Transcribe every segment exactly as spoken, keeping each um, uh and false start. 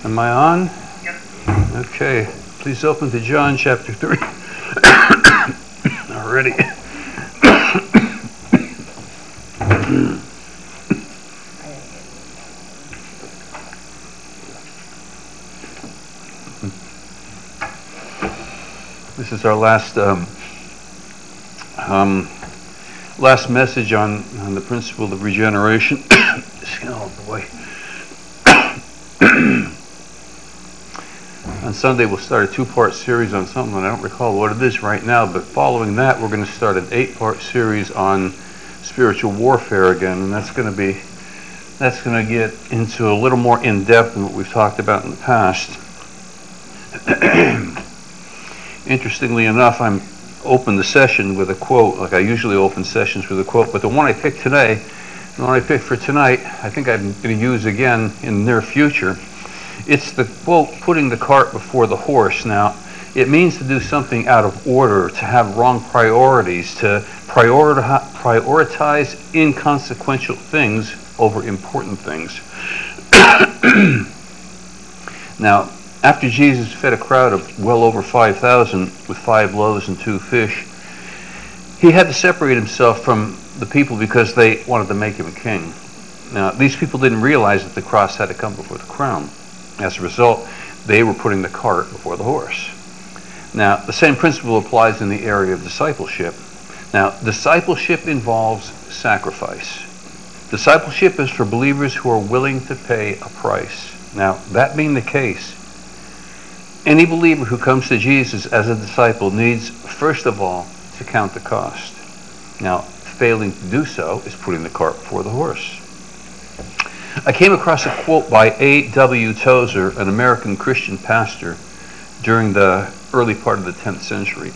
Am I on? Yep. Okay. Please open to John chapter three. Already. This is our last um, um, last message on, on the principle of regeneration. Oh boy. On Sunday we'll start a two-part series on something, and I don't recall what it is right now, but following that we're going to start an eight-part series on spiritual warfare again, and that's going to be that's going to get into a little more in-depth than what we've talked about in the past. Interestingly enough, I'm open the session with a quote, like I usually open sessions with a quote, but the one I picked today, the one I picked for tonight, I think I'm going to use again in the near future. It's the quote, putting the cart before the horse. Now, it means to do something out of order, to have wrong priorities, to prioritize, prioritize inconsequential things over important things. Now, after Jesus fed a crowd of well over five thousand with five loaves and two fish, he had to separate himself from the people because they wanted to make him king. Now, these people didn't realize that the cross had to come before the crown. As a result, they were putting the cart before the horse. Now, the same principle applies in the area of discipleship. Now, discipleship involves sacrifice. Discipleship is for believers who are willing to pay a price. Now, that being the case, any believer who comes to Jesus as a disciple needs, first of all, to count the cost. Now, failing to do so is putting the cart before the horse. I came across a quote by A W Tozer, an American Christian pastor, during the early part of the tenth century.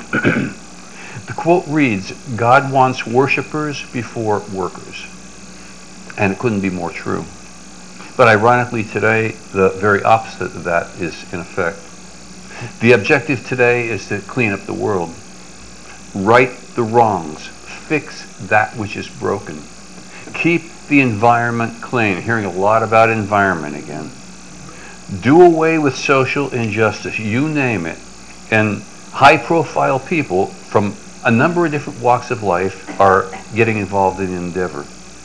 The quote reads, "God wants worshipers before workers." And it couldn't be more true. But ironically today, the very opposite of that is in effect. The objective today is to clean up the world, right the wrongs, fix that which is broken, keep the environment clean. Hearing a lot about environment again. Do away with social injustice, you name it. And high-profile people from a number of different walks of life are getting involved in the endeavor.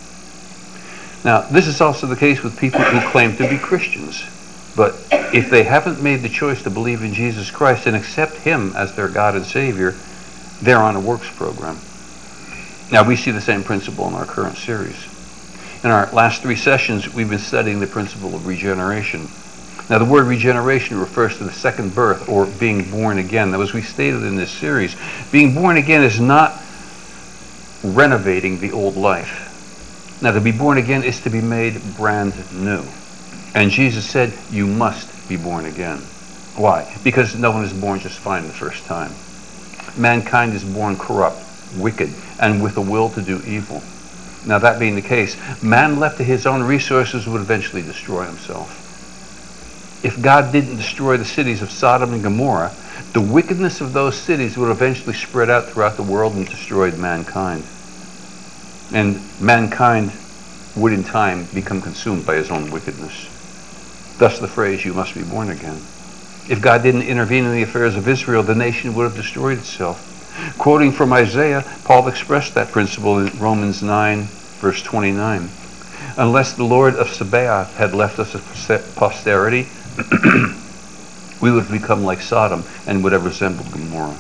Now, this is also the case with people who claim to be Christians. But if they haven't made the choice to believe in Jesus Christ and accept Him as their God and Savior, they're on a works program. Now, we see the same principle in our current series. In our last three sessions, we've been studying the principle of regeneration. Now, the word regeneration refers to the second birth, or being born again. Now, as we stated in this series, being born again is not renovating the old life. Now, to be born again is to be made brand new. And Jesus said, you must be born again. Why? Because no one is born just fine the first time. Mankind is born corrupt, wicked, and with a will to do evil. Now, that being the case, man left to his own resources would eventually destroy himself. If God didn't destroy the cities of Sodom and Gomorrah, the wickedness of those cities would eventually spread out throughout the world and destroyed mankind. And mankind would in time become consumed by his own wickedness. Thus the phrase, you must be born again. If God didn't intervene in the affairs of Israel, the nation would have destroyed itself. Quoting from Isaiah, Paul expressed that principle in Romans nine, verse twenty-nine. Unless the Lord of Sabaoth had left us a posterity, we would have become like Sodom and would have resembled Gomorrah.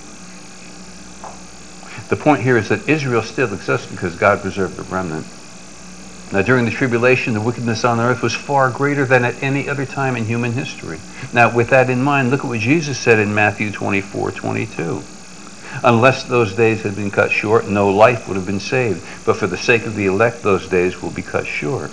The point here is that Israel still exists because God preserved the remnant. Now, during the tribulation, the wickedness on earth was far greater than at any other time in human history. Now, with that in mind, look at what Jesus said in Matthew twenty-four twenty-two. Unless those days had been cut short, no life would have been saved. But for the sake of the elect, those days will be cut short.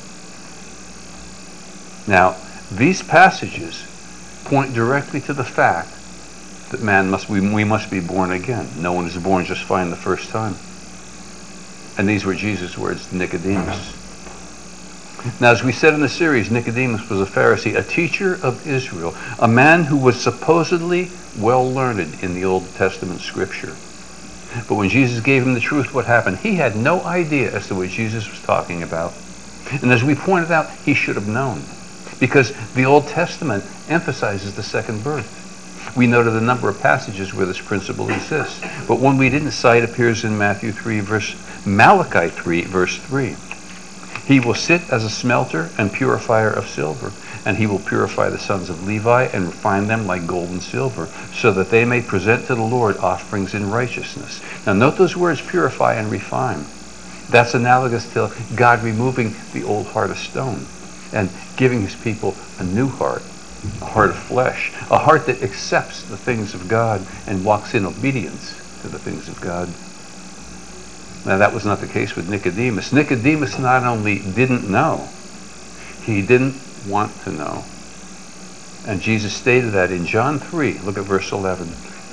Now, these passages point directly to the fact that man must we, we must be born again. No one is born just fine the first time. And these were Jesus' words to Nicodemus. Now, as we said in the series, Nicodemus was a Pharisee, a teacher of Israel, a man who was supposedly well learned in the Old Testament scripture. But when Jesus gave him the truth, what happened? He had no idea as to what Jesus was talking about. And as we pointed out, he should have known. because the Old Testament emphasizes the second birth. We noted a number of passages where this principle exists, but one we didn't cite appears in Matthew three, verse Malachi three, verse three. He will sit as a smelter and purifier of silver, and he will purify the sons of Levi and refine them like gold and silver, so that they may present to the Lord offerings in righteousness. Now note those words, purify and refine. That's analogous to God removing the old heart of stone and giving his people a new heart, a heart of flesh, a heart that accepts the things of God and walks in obedience to the things of God. Now that was not the case with Nicodemus. Nicodemus not only didn't know, he didn't want to know. And Jesus stated that in John three, look at verse eleven.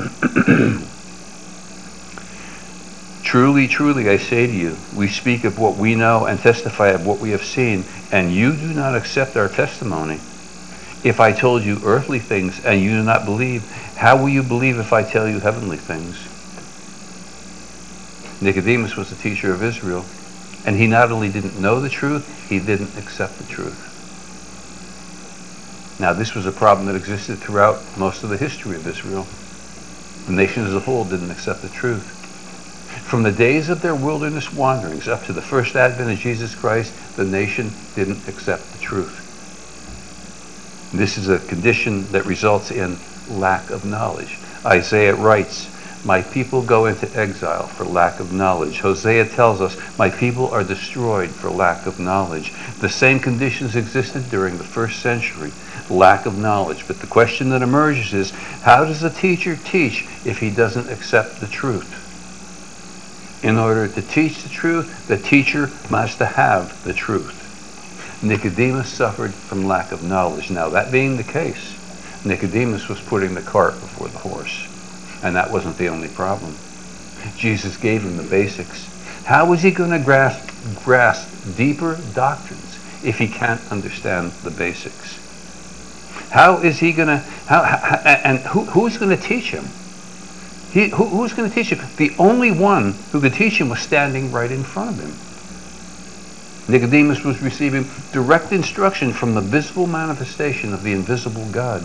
Truly, truly, I say to you, we speak of what we know and testify of what we have seen, and you do not accept our testimony. If I told you earthly things and you do not believe, how will you believe if I tell you heavenly things? Nicodemus was the teacher of Israel, and he not only didn't know the truth, he didn't accept the truth. Now, this was a problem that existed throughout most of the history of Israel. The nation as a whole didn't accept the truth. From the days of their wilderness wanderings up to the first advent of Jesus Christ, the nation didn't accept the truth. This is a condition that results in lack of knowledge. Isaiah writes, my people go into exile for lack of knowledge. Hosea tells us, my people are destroyed for lack of knowledge. The same conditions existed during the first century, lack of knowledge. But the question that emerges is, how does a teacher teach if he doesn't accept the truth? In order to teach the truth, the teacher must have the truth. Nicodemus suffered from lack of knowledge. Now, that being the case, Nicodemus was putting the cart before the horse. And that wasn't the only problem. Jesus gave him the basics. How was he going to grasp, grasp deeper doctrines if he can't understand the basics? How is he going to, how, how, and who, who's going to teach him? He, who, who's going to teach him? The only one who could teach him was standing right in front of him. Nicodemus was receiving direct instruction from the visible manifestation of the invisible God.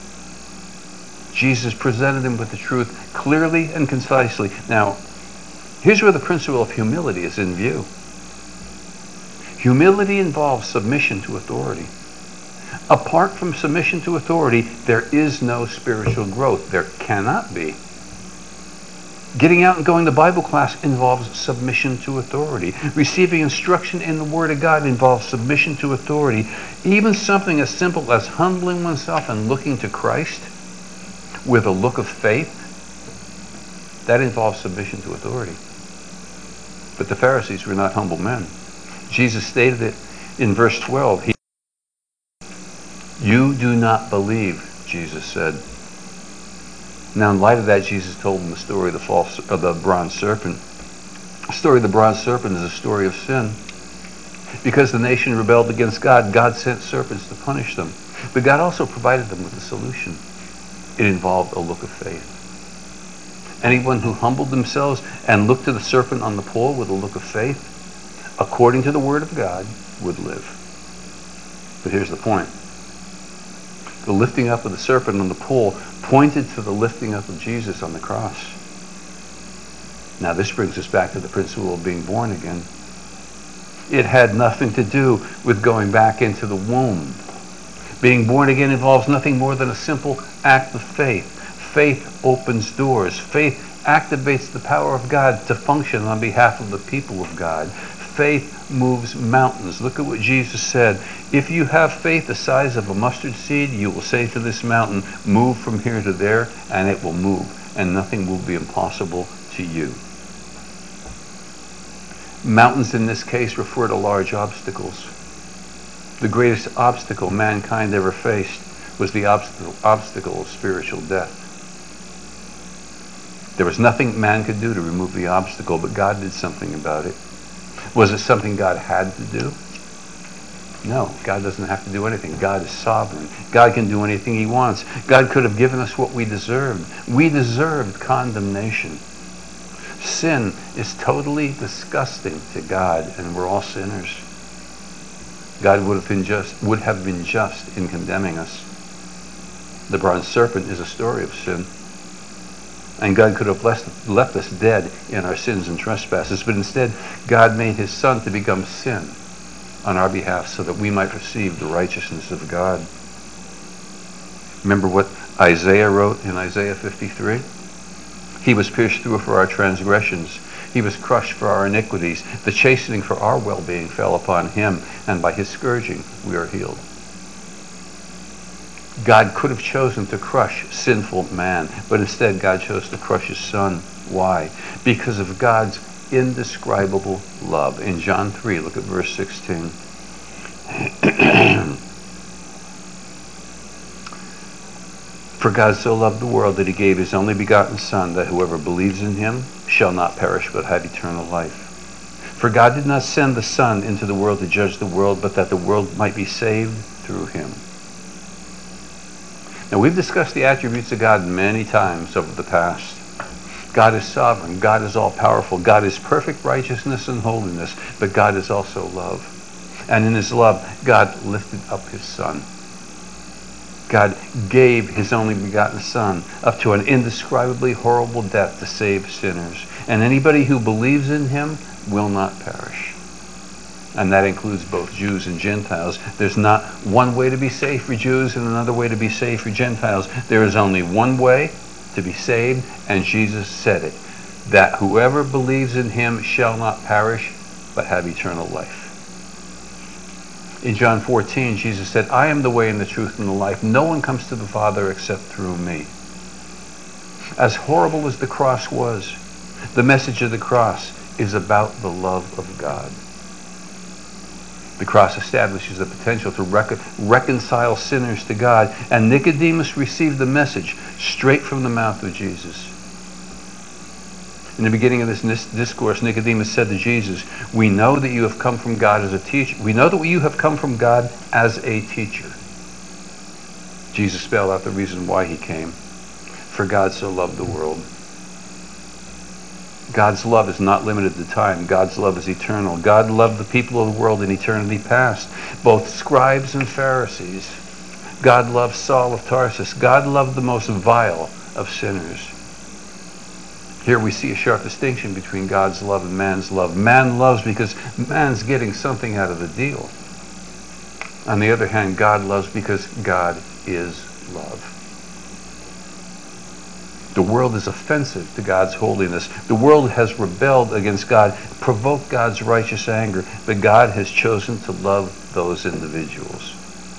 Jesus presented him with the truth clearly and concisely. Now, here's where the principle of humility is in view. Humility involves submission to authority. Apart from submission to authority, there is no spiritual growth. There cannot be. Getting out and going to Bible class involves submission to authority. Receiving instruction in the Word of God involves submission to authority. Even something as simple as humbling oneself and looking to Christ with a look of faith, that involves submission to authority. But the Pharisees were not humble men. Jesus stated it in verse twelve. He, you do not believe, Jesus said. Now, in light of that, Jesus told them the story of the false, of the bronze serpent. The story of the bronze serpent is a story of sin. Because the nation rebelled against God, God sent serpents to punish them. But God also provided them with a solution. It involved a look of faith. Anyone who humbled themselves and looked to the serpent on the pole with a look of faith, according to the Word of God, would live. But here's the point. The lifting up of the serpent on the pole pointed to the lifting up of Jesus on the cross. Now this brings us back to the principle of being born again. It had nothing to do with going back into the womb. Being born again involves nothing more than a simple act of faith. Faith opens doors. Faith activates the power of God to function on behalf of the people of God. Faith moves mountains. Look at what Jesus said. If you have faith the size of a mustard seed, you will say to this mountain, move from here to there, and it will move, and nothing will be impossible to you. Mountains in this case refer to large obstacles. The greatest obstacle mankind ever faced was the obstacle, obstacle of spiritual death. There was nothing man could do to remove the obstacle, but God did something about it. Was it something God had to do? No, God doesn't have to do anything. God is sovereign. God can do anything he wants. God could have given us what we deserved. We deserved condemnation. Sin is totally disgusting to God, and we're all sinners. God would have been just, would have been just in condemning us. The bronze serpent is a story of sin. And God could have left, left us dead in our sins and trespasses, but instead God made his Son to become sin on our behalf so that we might receive the righteousness of God. Remember what Isaiah wrote in Isaiah fifty-three? He was pierced through for our transgressions. He was crushed for our iniquities. The chastening for our well-being fell upon him, and by his scourging we are healed. God could have chosen to crush sinful man, but instead God chose to crush his Son. Why? Because of God's indescribable love. In John three, look at verse sixteen. For God so loved the world that he gave his only begotten Son, that whoever believes in him shall not perish but have eternal life. For God did not send the Son into the world to judge the world, but that the world might be saved through him. Now, we've discussed the attributes of God many times over the past. God is sovereign. God is all-powerful. God is perfect righteousness and holiness, but God is also love. And in his love, God lifted up his Son. God gave his only begotten Son up to an indescribably horrible death to save sinners. And anybody who believes in him will not perish. And that includes both Jews and Gentiles. There's not one way to be saved for Jews and another way to be saved for Gentiles. There is only one way to be saved, and Jesus said it, that whoever believes in him shall not perish, but have eternal life. In John fourteen, Jesus said, I am the way and the truth and the life. No one comes to the Father except through me. As horrible as the cross was, the message of the cross is about the love of God. The cross establishes the potential to rec- reconcile sinners to God, and Nicodemus received the message straight from the mouth of Jesus. In the beginning of this discourse, Nicodemus said to Jesus, we know that you have come from God as a teacher. We know that you have come from God as a teacher. Jesus spelled out the reason why he came. For God so loved the world. God's love is not limited to time. God's love is eternal. God loved the people of the world in eternity past, both scribes and Pharisees. God loved Saul of Tarsus. God loved the most vile of sinners. Here we see a sharp distinction between God's love and man's love. Man loves because man's getting something out of the deal. On the other hand, God loves because God is love. The world is offensive to God's holiness. The world has rebelled against God, provoked God's righteous anger, but God has chosen to love those individuals.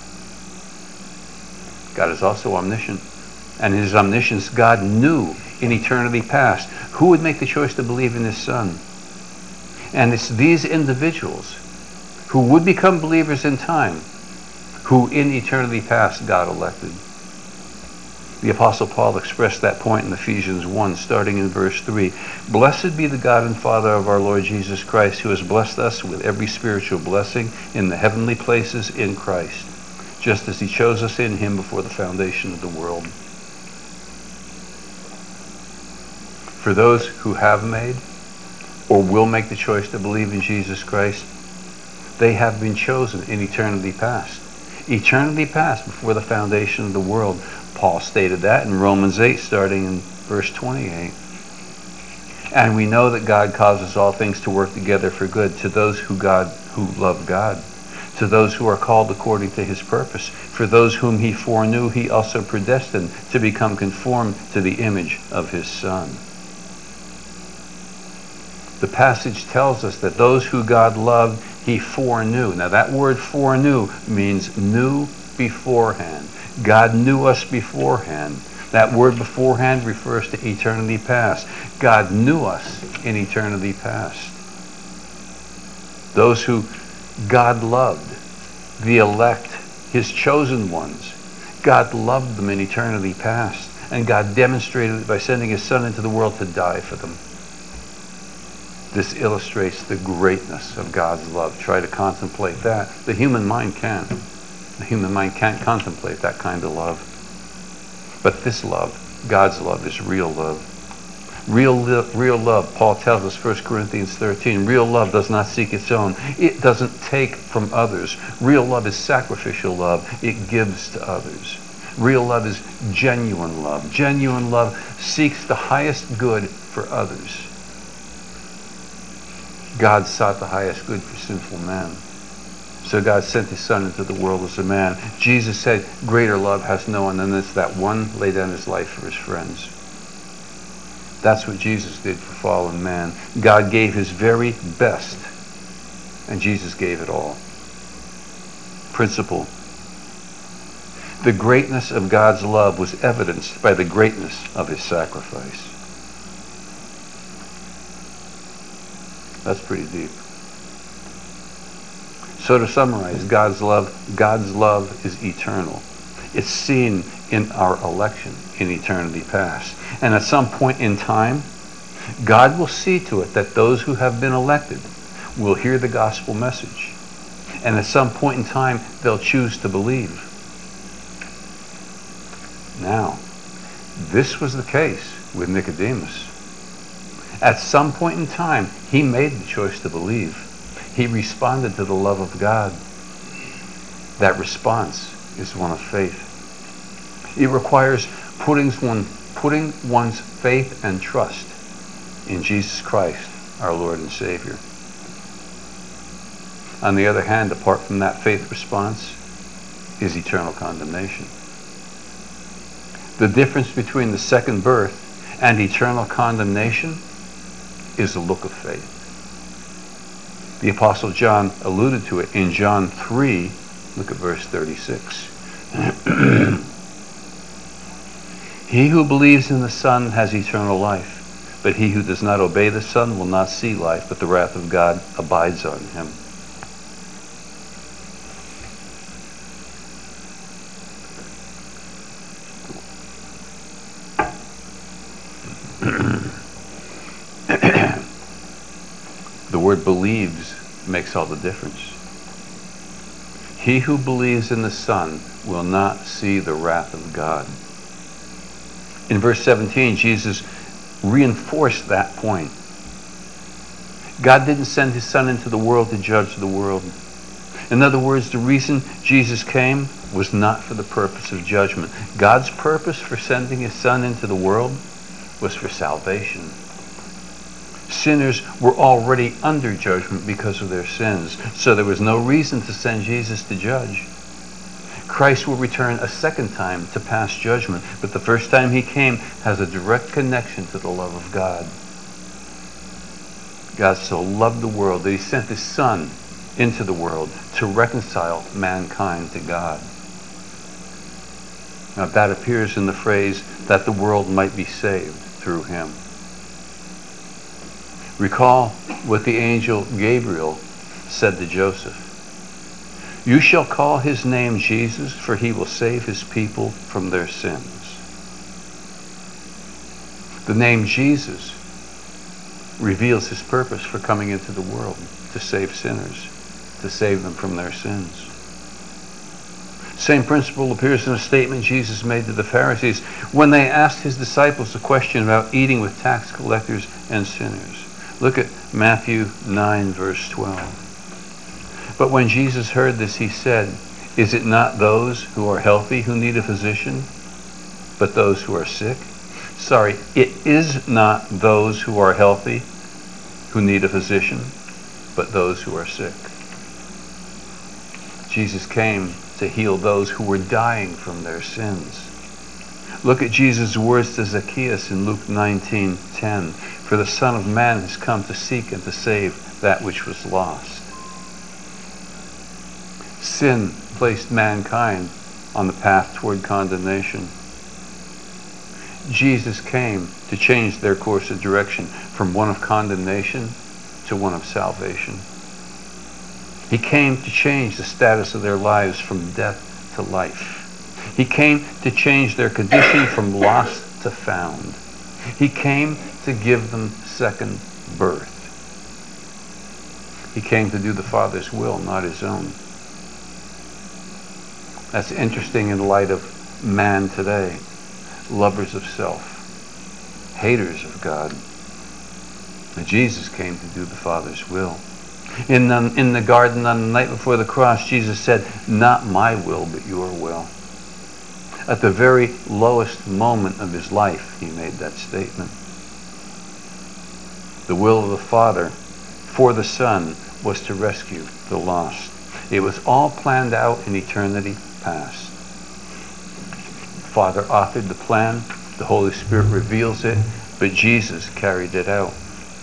God is also omniscient. And in his omniscience, God knew in eternity past who would make the choice to believe in his Son. And it's these individuals who would become believers in time, who in eternity past God elected. The Apostle Paul expressed that point in Ephesians one, starting in verse three. Blessed be the God and Father of our Lord Jesus Christ, who has blessed us with every spiritual blessing in the heavenly places in Christ, just as he chose us in him before the foundation of the world. For those who have made or will make the choice to believe in Jesus Christ, they have been chosen in eternity past. Eternity past, before the foundation of the world. Paul stated that in Romans eight, starting in verse twenty-eight. And we know that God causes all things to work together for good to those who God who love God, to those who are called according to his purpose. For those whom he foreknew, he also predestined to become conformed to the image of his Son. The passage tells us that those who God loved, he foreknew. Now that word foreknew means knew beforehand. God knew us beforehand. That word beforehand refers to eternity past. God knew us in eternity past. Those who God loved, the elect, his chosen ones, God loved them in eternity past. And God demonstrated it by sending his Son into the world to die for them. This illustrates the greatness of God's love. Try to contemplate that. The human mind can't. The human mind can't contemplate that kind of love. But this love, God's love, is real love. Real, li- real love, Paul tells us, First Corinthians thirteen, real love does not seek its own. It doesn't take from others. Real love is sacrificial love. It gives to others. Real love is genuine love. Genuine love seeks the highest good for others. God sought the highest good for sinful man. So God sent his son into the world as a man. Jesus said, greater love has no one than this, that one laid down his life for his friends. That's what Jesus did for fallen man. God gave his very best, and Jesus gave it all. Principle. The greatness of God's love was evidenced by the greatness of his sacrifice. That's pretty deep. So to summarize, God's love, God's love is eternal. It's seen in our election in eternity past. And at some point in time, God will see to it that those who have been elected will hear the gospel message. And at some point in time, they'll choose to believe. Now, this was the case with Nicodemus. At some point in time, he made the choice to believe. He responded to the love of God. That response is one of faith. It requires putting, one, putting one's faith and trust in Jesus Christ, our Lord and Savior. On the other hand, apart from that faith response, is eternal condemnation. The difference between the second birth and eternal condemnation is the look of faith. The Apostle John alluded to it in John three, look at verse thirty-six. He who believes in the Son has eternal life, but he who does not obey the Son will not see life, but the wrath of God abides on him. The word believes makes all the difference. He who believes in the Son will not see the wrath of God. In verse seventeen, Jesus reinforced that point. God didn't send his Son into the world to judge the world. In other words, the reason Jesus came was not for the purpose of judgment. God's purpose for sending his Son into the world was for salvation. Sinners were already under judgment because of their sins, so there was no reason to send Jesus to judge. Christ will return a second time to pass judgment, but the first time he came has a direct connection to the love of God. God so loved the world that he sent his Son into the world to reconcile mankind to God. Now that appears in the phrase that the world might be saved through him. Recall what the angel Gabriel said to Joseph. You shall call his name Jesus, for he will save his people from their sins. The name Jesus reveals his purpose for coming into the world, to save sinners, to save them from their sins. Same principle appears in a statement Jesus made to the Pharisees when they asked his disciples a question about eating with tax collectors and sinners. Look at Matthew nine, verse twelve. But when Jesus heard this, he said, is it not those who are healthy who need a physician, but those who are sick? Sorry, it is not those who are healthy who need a physician, but those who are sick. Jesus came to heal those who were dying from their sins. Look at Jesus' words to Zacchaeus in Luke nineteen ten. For the Son of Man has come to seek and to save that which was lost. Sin placed mankind on the path toward condemnation. Jesus came to change their course of direction from one of condemnation to one of salvation. He came to change the status of their lives from death to life. He came to change their condition from lost to found. He came to give them second birth. He came to do the Father's will, not his own. That's interesting in light of man today. Lovers of self, haters of God. And Jesus came to do the Father's will. In the, in the garden on the night before the cross, Jesus said, "Not my will, but your will." At the very lowest moment of his life, he made that statement. The will of the Father for the Son was to rescue the lost. It was all planned out in eternity past. The Father authored the plan, the Holy Spirit reveals it, but Jesus carried it out.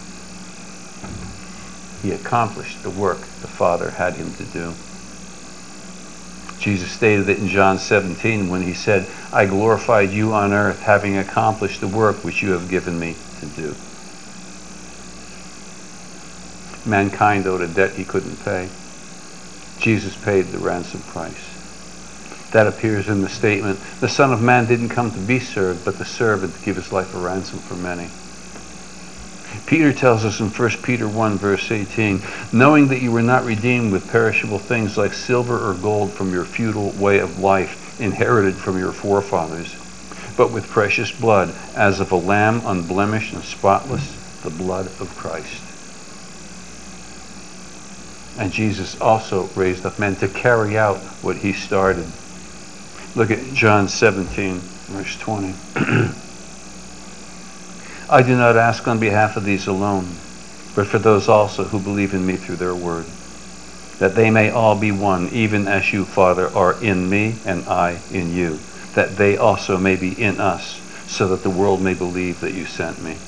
He accomplished the work the Father had him to do. Jesus stated it in John seventeen when he said, "I glorified you on earth, having accomplished the work which you have given me to do." Mankind owed a debt he couldn't pay. Jesus paid the ransom price. That appears in the statement, "The Son of Man didn't come to be served, but to serve and to give his life a ransom for many." Peter tells us in First Peter one, verse eighteen, "Knowing that you were not redeemed with perishable things like silver or gold from your futile way of life, inherited from your forefathers, but with precious blood, as of a lamb unblemished and spotless, the blood of Christ." And Jesus also raised up men to carry out what he started. Look at John seventeen, verse twenty. "I do not ask on behalf of these alone, but for those also who believe in me through their word, that they may all be one, even as you, Father, are in me and I in you, that they also may be in us, so that the world may believe that you sent me."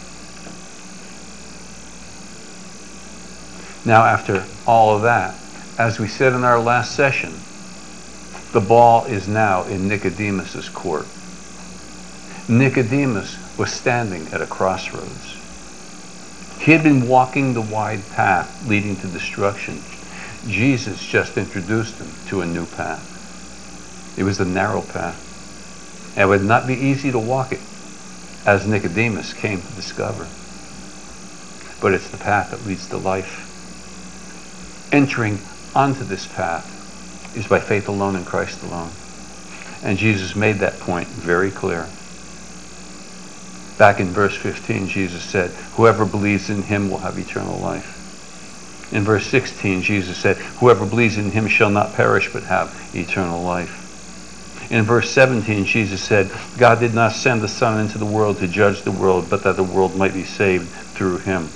Now, after all of that, as we said in our last session, the ball is now in Nicodemus's court. Nicodemus was standing at a crossroads. He had been walking the wide path leading to destruction. Jesus just introduced him to a new path. It was the narrow path. And it would not be easy to walk it, as Nicodemus came to discover. But it's the path that leads to life. Entering onto this path is by faith alone in Christ alone. And Jesus made that point very clear. Back in verse fifteen, Jesus said, "Whoever believes in him will have eternal life." In verse sixteen, Jesus said, "Whoever believes in him shall not perish but have eternal life." In verse seventeen, Jesus said, "God did not send the Son into the world to judge the world, but that the world might be saved through him."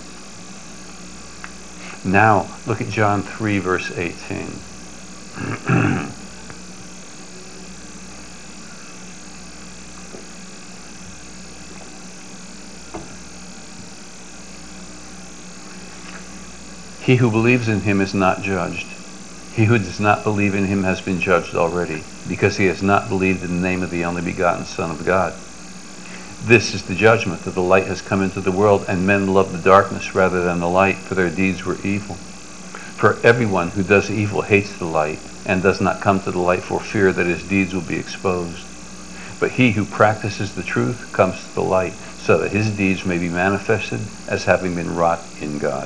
Now, look at John three, verse eighteen. "He who believes in him is not judged. He who does not believe in him has been judged already, because he has not believed in the name of the only begotten Son of God. This is the judgment, that the light has come into the world, and men love the darkness rather than the light, for their deeds were evil. For everyone who does evil hates the light, and does not come to the light for fear that his deeds will be exposed. But he who practices the truth comes to the light, so that his deeds may be manifested as having been wrought in God."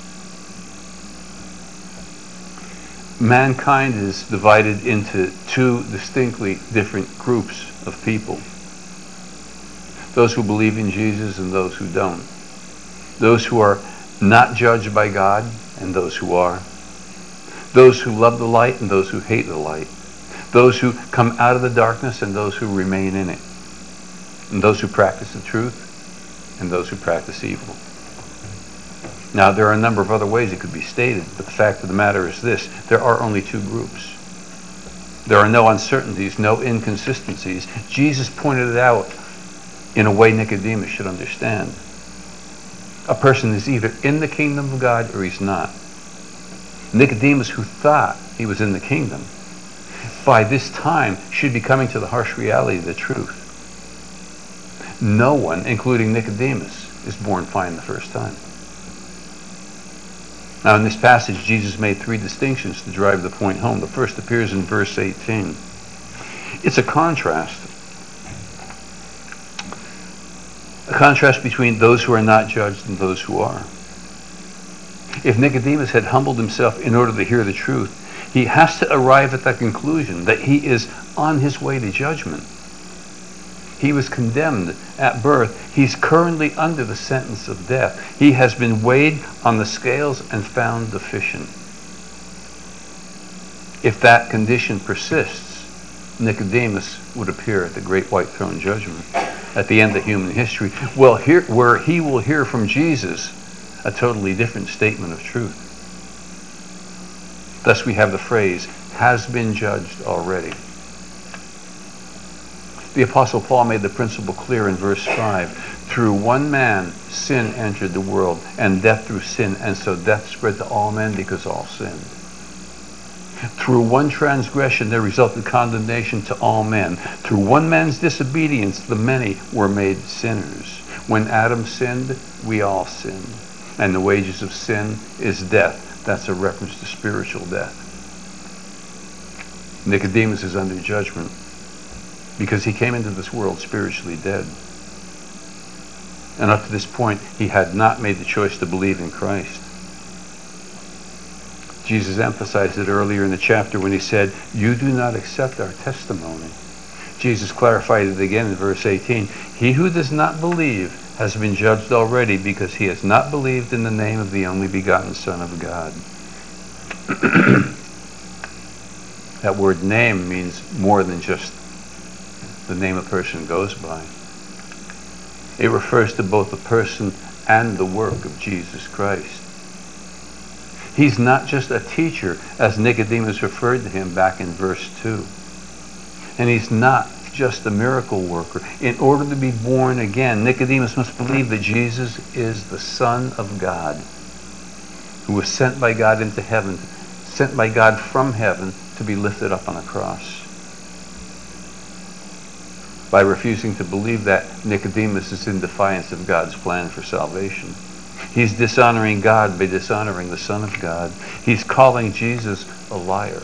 Mankind is divided into two distinctly different groups of people. Those who believe in Jesus and those who don't. Those who are not judged by God and those who are. Those who love the light and those who hate the light. Those who come out of the darkness and those who remain in it. And those who practice the truth and those who practice evil. Now, there are a number of other ways it could be stated, but the fact of the matter is this: there are only two groups. There are no uncertainties, no inconsistencies. Jesus pointed it out in a way Nicodemus should understand. A person is either in the kingdom of God or he's not. Nicodemus, who thought he was in the kingdom, by this time should be coming to the harsh reality of the truth. No one, including Nicodemus, is born fine the first time. Now, in this passage, Jesus made three distinctions to drive the point home. The first appears in verse eighteen. It's a contrast. A contrast between those who are not judged and those who are. If Nicodemus had humbled himself in order to hear the truth, he has to arrive at the conclusion that he is on his way to judgment. He was condemned at birth. He's currently under the sentence of death. He has been weighed on the scales and found deficient. If that condition persists, Nicodemus would appear at the great white throne judgment at the end of human history, well, here, where he will hear from Jesus a totally different statement of truth. Thus we have the phrase, has been judged already. The Apostle Paul made the principle clear in verse five. Through one man, sin entered the world, and death through sin, and so death spread to all men because all sinned. Through one transgression, there resulted condemnation to all men. Through one man's disobedience, the many were made sinners. When Adam sinned, we all sinned. And the wages of sin is death. That's a reference to spiritual death. Nicodemus is under judgment because he came into this world spiritually dead. And up to this point, he had not made the choice to believe in Christ. Jesus emphasized it earlier in the chapter when he said, you do not accept our testimony. Jesus clarified it again in verse eighteen. He who does not believe has been judged already because he has not believed in the name of the only begotten Son of God. That word name means more than just the name a person goes by. It refers to both the person and the work of Jesus Christ. He's not just a teacher, as Nicodemus referred to him back in verse two. And he's not just a miracle worker. In order to be born again, Nicodemus must believe that Jesus is the Son of God, who was sent by God into heaven, sent by God from heaven to be lifted up on a cross. By refusing to believe that, Nicodemus is in defiance of God's plan for salvation. He's dishonoring God by dishonoring the Son of God. He's calling Jesus a liar.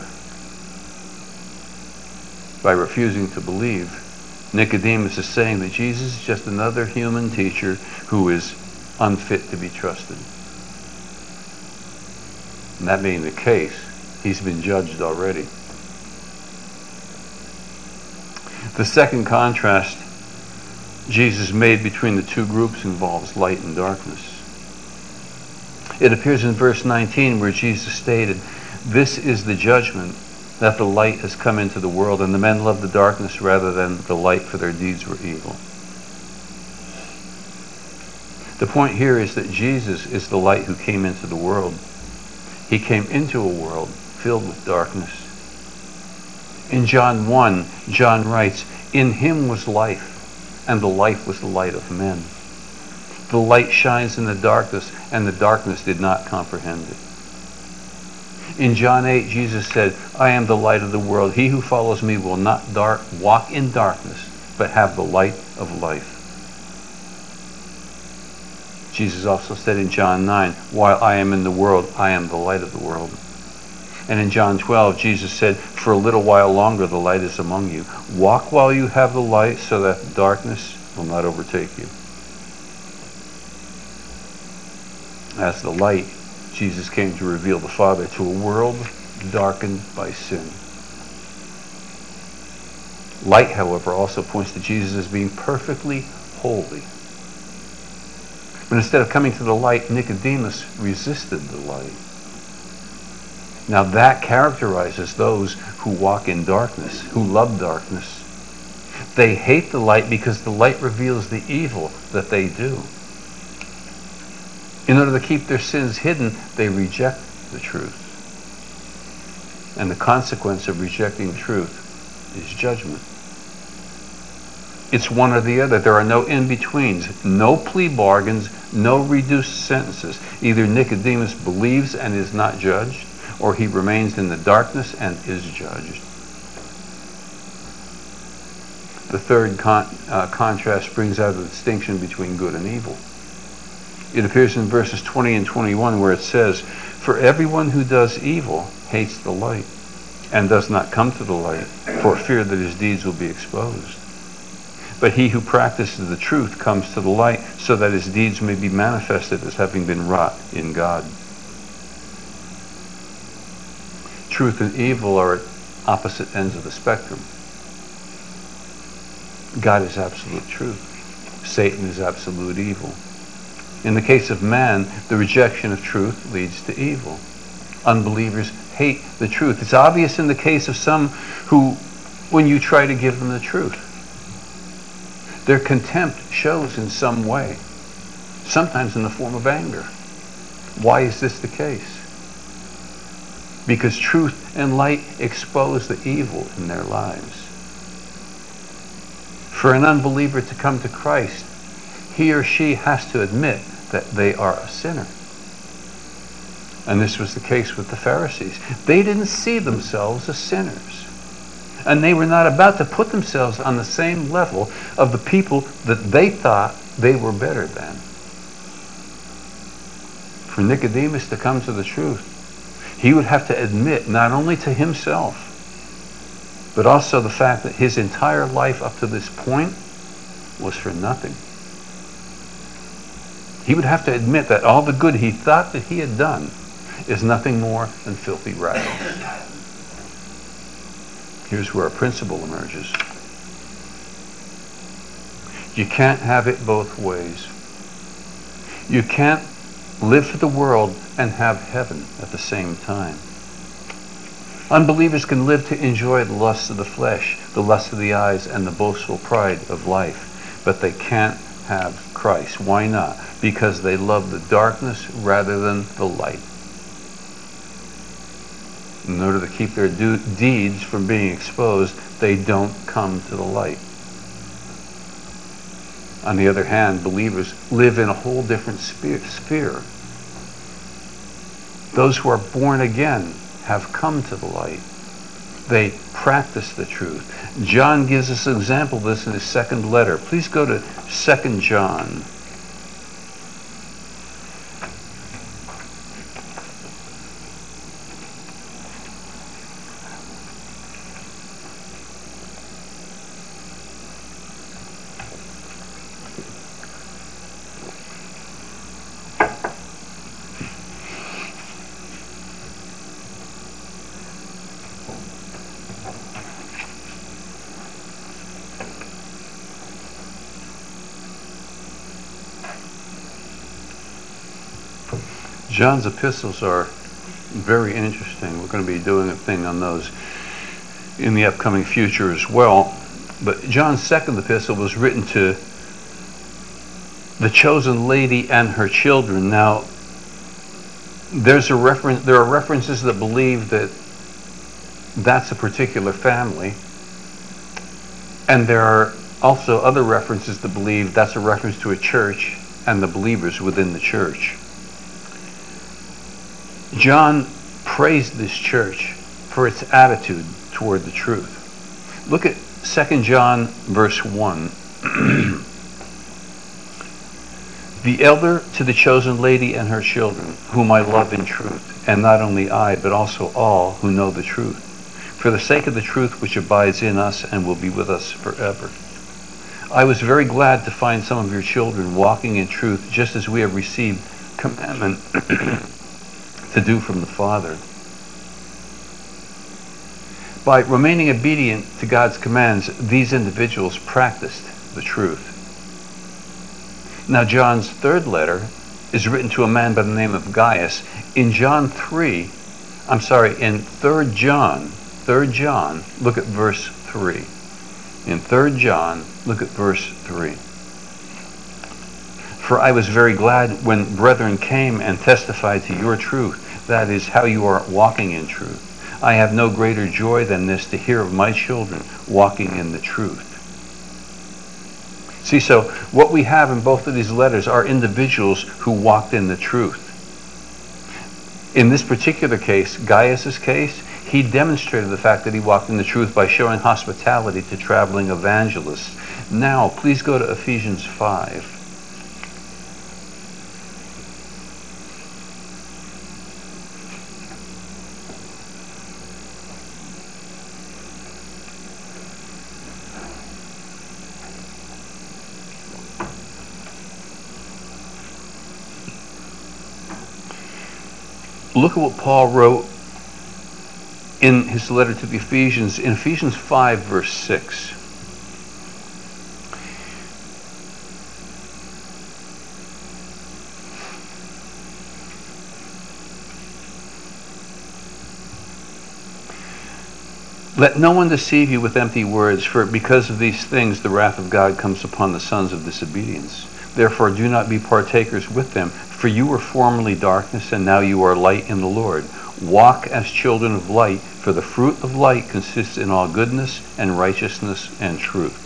By refusing to believe, Nicodemus is saying that Jesus is just another human teacher who is unfit to be trusted. And that being the case, he's been judged already. The second contrast Jesus made between the two groups involves light and darkness. It appears in verse nineteen where Jesus stated, this is the judgment, that the light has come into the world, and the men loved the darkness rather than the light, for their deeds were evil. The point here is that Jesus is the light who came into the world. He came into a world filled with darkness. In John one, John writes, in him was life, and the life was the light of men. The light shines in the darkness, and the darkness did not comprehend it. In John eight, Jesus said, I am the light of the world. He who follows me will not dark, walk in darkness, but have the light of life. Jesus also said in John nine, while I am in the world, I am the light of the world. And in John twelve, Jesus said, for a little while longer the light is among you. Walk while you have the light, so that the darkness will not overtake you. As the light, Jesus came to reveal the Father to a world darkened by sin. Light, however, also points to Jesus as being perfectly holy. But instead of coming to the light, Nicodemus resisted the light. Now that characterizes those who walk in darkness, who love darkness. They hate the light because the light reveals the evil that they do. In order to keep their sins hidden, they reject the truth. And the consequence of rejecting truth is judgment. It's one or the other. There are no in-betweens, no plea bargains, no reduced sentences. Either Nicodemus believes and is not judged, or he remains in the darkness and is judged. The third con- uh, contrast brings out the distinction between good and evil. It appears in verses twenty and twenty-one where it says, for everyone who does evil hates the light and does not come to the light for fear that his deeds will be exposed. But he who practices the truth comes to the light so that his deeds may be manifested as having been wrought in God. Truth and evil are at opposite ends of the spectrum. God is absolute truth. Satan is absolute evil. In the case of man, the rejection of truth leads to evil. Unbelievers hate the truth. It's obvious in the case of some who, when you try to give them the truth, their contempt shows in some way, sometimes in the form of anger. Why is this the case? Because truth and light expose the evil in their lives. For an unbeliever to come to Christ, he or she has to admit that they are a sinner. And this was the case with the Pharisees. They didn't see themselves as sinners. And they were not about to put themselves on the same level of the people that they thought they were better than. For Nicodemus to come to the truth, he would have to admit not only to himself, but also the fact that his entire life up to this point was for nothing. He would have to admit that all the good he thought that he had done is nothing more than filthy rags. Here's where a principle emerges. You can't have it both ways. You can't live for the world and have heaven at the same time. Unbelievers can live to enjoy the lusts of the flesh, the lusts of the eyes, and the boastful pride of life, but they can't have Christ. Why not? Because they love the darkness rather than the light. In order to keep their do- deeds from being exposed, they don't come to the light. On the other hand, believers live in a whole different sphere. Those who are born again have come to the light. They practice the truth. John gives us an example of this in his second letter. Please go to Second John. John's epistles are very interesting. We're going to be doing a thing on those in the upcoming future as well. But John's second epistle was written to the chosen lady and her children. Now, there's a reference. There are references that believe that that's a particular family, and there are also other references that believe that's a reference to a church and the believers within the church. John praised this church for its attitude toward the truth. Look at Second John verse one. The elder to the chosen lady and her children, whom I love in truth, and not only I, but also all who know the truth, for the sake of the truth which abides in us and will be with us forever. I was very glad to find some of your children walking in truth, just as we have received commandment to do from the Father. By remaining obedient to God's commands, these individuals practiced the truth. Now, John's third letter is written to a man by the name of Gaius. In John three, I'm sorry, in Third John, Third John, look at verse three. In Third John, look at verse three. For I was very glad when brethren came and testified to your truth, that is, how you are walking in truth. I have no greater joy than this, to hear of my children walking in the truth. See, so what we have in both of these letters are individuals who walked in the truth. In this particular case, Gaius' case, he demonstrated the fact that he walked in the truth by showing hospitality to traveling evangelists. Now, please go to Ephesians five. Look at what Paul wrote in his letter to the Ephesians, in Ephesians five, verse six. Let no one deceive you with empty words, for because of these things the wrath of God comes upon the sons of disobedience. Therefore do not be partakers with them, for you were formerly darkness, and now you are light in the Lord. Walk as children of light, for the fruit of light consists in all goodness and righteousness and truth.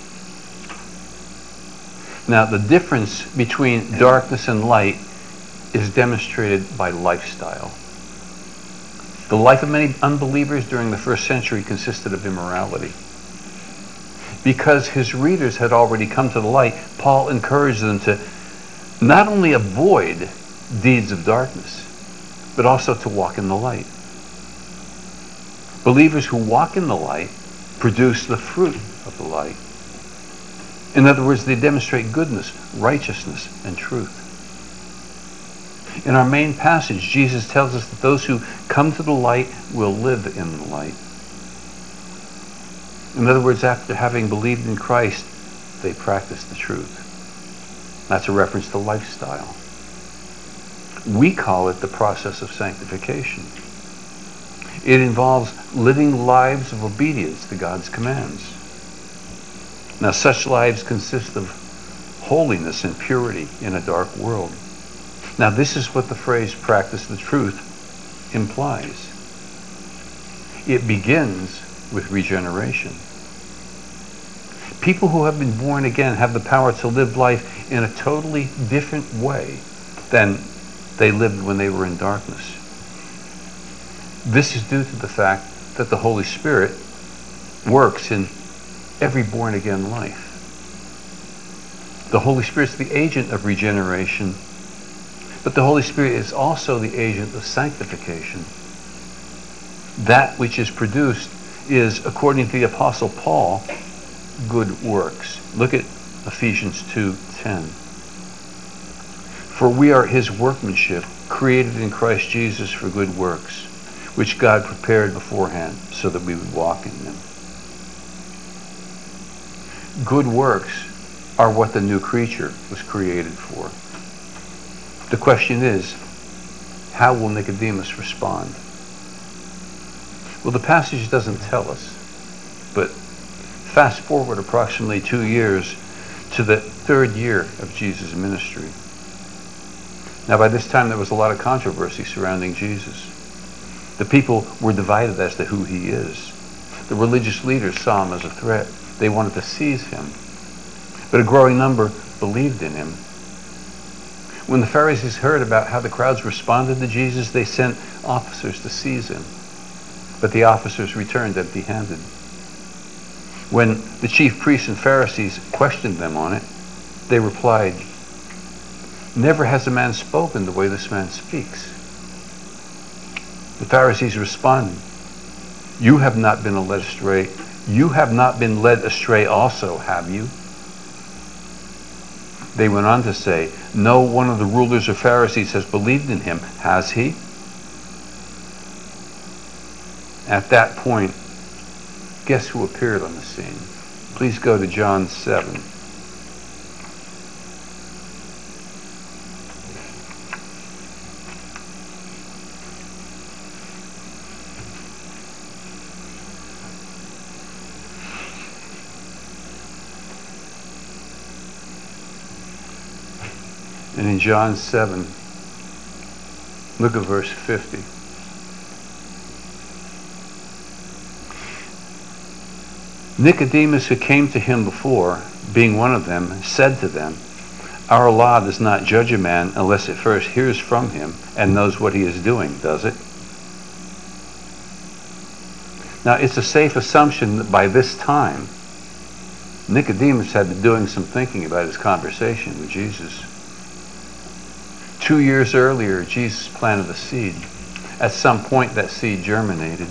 Now, the difference between darkness and light is demonstrated by lifestyle. The life of many unbelievers during the first century consisted of immorality. Because his readers had already come to the light, Paul encouraged them to not only avoid deeds of darkness, but also to walk in the light. Believers who walk in the light produce the fruit of the light. In other words, they demonstrate goodness, righteousness, and truth. In our main passage, Jesus tells us that those who come to the light will live in the light. In other words, after having believed in Christ, they practice the truth. That's a reference to lifestyle. We call it the process of sanctification. It involves living lives of obedience to God's commands. Now, such lives consist of holiness and purity in a dark world. Now, this is what the phrase practice the truth implies. It begins with regeneration. People who have been born again have the power to live life in a totally different way than they lived when they were in darkness. This is due to the fact that the Holy Spirit works in every born-again life. The Holy Spirit is the agent of regeneration, but the Holy Spirit is also the agent of sanctification. That which is produced is, according to the Apostle Paul, good works. Look at Ephesians two ten. For we are his workmanship, created in Christ Jesus for good works, which God prepared beforehand so that we would walk in them. Good works are what the new creature was created for. The question is, how will Nicodemus respond? Well, the passage doesn't tell us, but fast forward approximately two years to the third year of Jesus' ministry. Now, by this time, there was a lot of controversy surrounding Jesus. The people were divided as to who he is. The religious leaders saw him as a threat. They wanted to seize him. But a growing number believed in him. When the Pharisees heard about how the crowds responded to Jesus, they sent officers to seize him. But the officers returned empty-handed. When the chief priests and Pharisees questioned them on it, they replied, "Never has a man spoken the way this man speaks." The Pharisees responded, "You have not been led astray. You have not been led astray also, have you?" They went on to say, "No one of the rulers or Pharisees has believed in him, has he?" At that point, guess who appeared on the scene? Please go to John seven. And in John seven, look at verse fifty. Nicodemus, who came to him before, being one of them, said to them, "Our law does not judge a man unless it first hears from him and knows what he is doing, does it?" Now, it's a safe assumption that by this time, Nicodemus had been doing some thinking about his conversation with Jesus. Two years earlier, Jesus planted a seed. At some point, that seed germinated.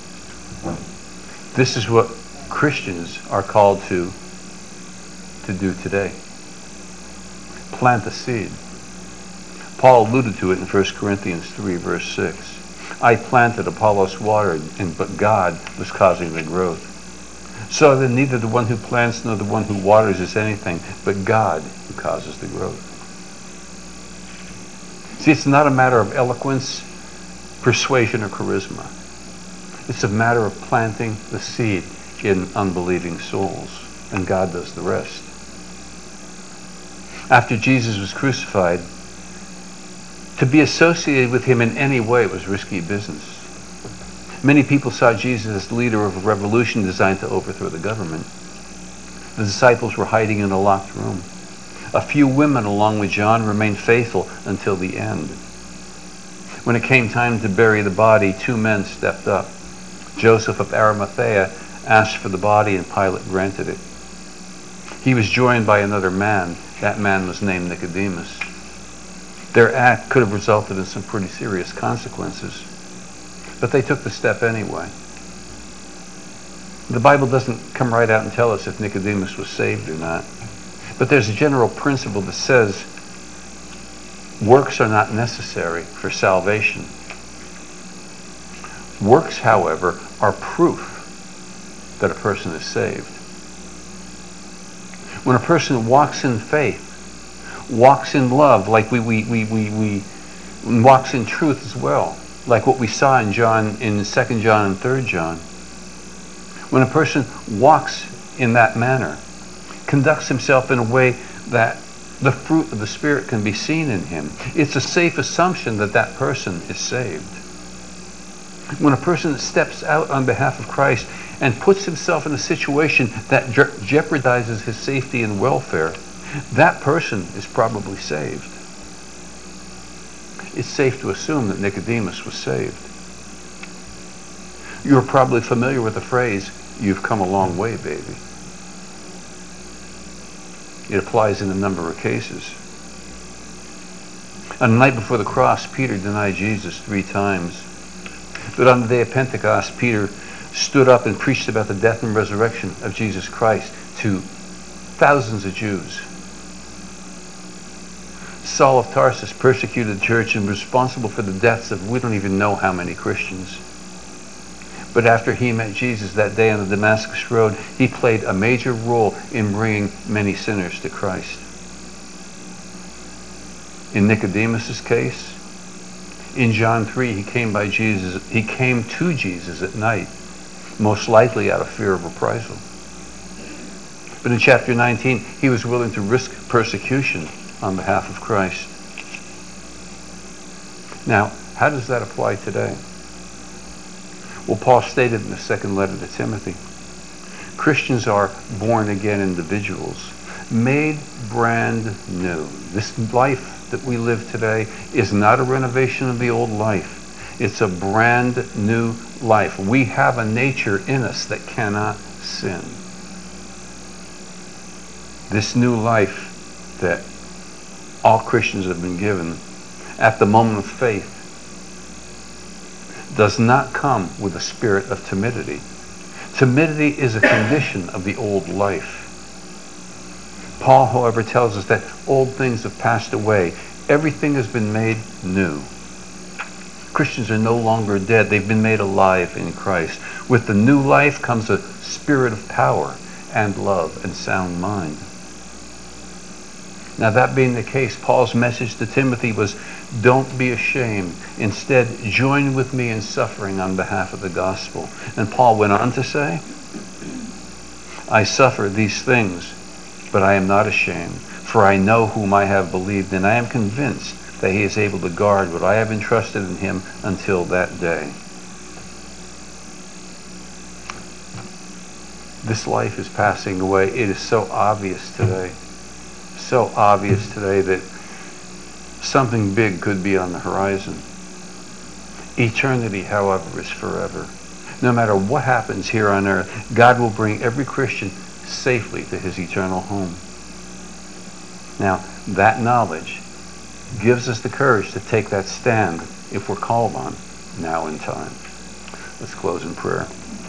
This is what Christians are called to to do today. Plant a seed. Paul alluded to it in First Corinthians three, verse six. I planted, Apollos watered, and but God was causing the growth. So then neither the one who plants nor the one who waters is anything, but God who causes the growth. See, it's not a matter of eloquence, persuasion, or charisma. It's a matter of planting the seed in unbelieving souls, and God does the rest. After Jesus was crucified, to be associated with him in any way was risky business. Many people saw Jesus as the leader of a revolution designed to overthrow the government. The disciples were hiding in a locked room. A few women, along with John, remained faithful until the end. When it came time to bury the body, two men stepped up. Joseph of Arimathea asked for the body, and Pilate granted it. He was joined by another man. That man was named Nicodemus. Their act could have resulted in some pretty serious consequences, but they took the step anyway. The Bible doesn't come right out and tell us if Nicodemus was saved or not, but there's a general principle that says works are not necessary for salvation. Works, however, are proof that a person is saved. When a person walks in faith, walks in love, like we we we we, we walks in truth as well, like what we saw in John, in Second John and Third John. When a person walks in that manner, conducts himself in a way that the fruit of the Spirit can be seen in him, it's a safe assumption that that person is saved. When a person steps out on behalf of Christ and puts himself in a situation that je- jeopardizes his safety and welfare, that person is probably saved. It's safe to assume that Nicodemus was saved. You're probably familiar with the phrase, "You've come a long way, baby." It applies in a number of cases. On the night before the cross, Peter denied Jesus three times. But on the day of Pentecost, Peter stood up and preached about the death and resurrection of Jesus Christ to thousands of Jews. Saul of Tarsus persecuted the church and was responsible for the deaths of we don't even know how many Christians. But after he met Jesus that day on the Damascus Road, he played a major role in bringing many sinners to Christ. In Nicodemus's case, in John three, he came by Jesus. He came to Jesus at night, most likely out of fear of reprisal. But in chapter nineteen, he was willing to risk persecution on behalf of Christ. Now, how does that apply today? Well, Paul stated in the second letter to Timothy, Christians are born again individuals, made brand new. This life that we live today is not a renovation of the old life. It's a brand new life. We have a nature in us that cannot sin. This new life that all Christians have been given at the moment of faith does not come with a spirit of timidity. Timidity is a condition of the old life. Paul, however, tells us that old things have passed away. Everything has been made new. Christians are no longer dead. They've been made alive in Christ. With the new life comes a spirit of power and love and sound mind. Now, that being the case, Paul's message to Timothy was, don't be ashamed. Instead, join with me in suffering on behalf of the gospel. And Paul went on to say, I suffer these things, but I am not ashamed, for I know whom I have believed, and I am convinced that he is able to guard what I have entrusted in him until that day. This life is passing away. It is so obvious today. So obvious today that something big could be on the horizon. Eternity, however, is forever. No matter what happens here on earth, God will bring every Christian safely to his eternal home. Now, that knowledge gives us the courage to take that stand if we're called on now in time. Let's close in prayer.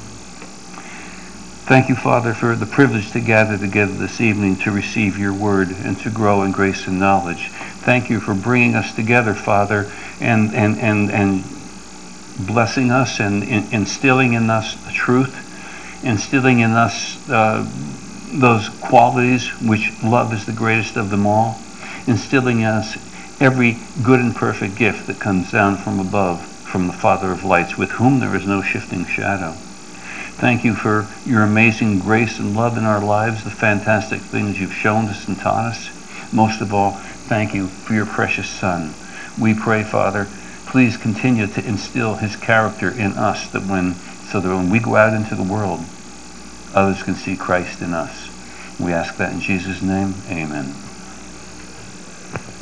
Thank you, Father, for the privilege to gather together this evening to receive your word and to grow in grace and knowledge. Thank you for bringing us together, Father, and and and, and blessing us and in, instilling in us truth, instilling in us uh, those qualities which love is the greatest of them all, instilling in us every good and perfect gift that comes down from above. from the Father of lights, with whom there is no shifting shadow. Thank you for your amazing grace and love in our lives, the fantastic things you've shown us and taught us. Most of all, thank you for your precious Son. We pray, Father, please continue to instill his character in us, that when, so that when we go out into the world, others can see Christ in us. We ask that in Jesus' name, amen.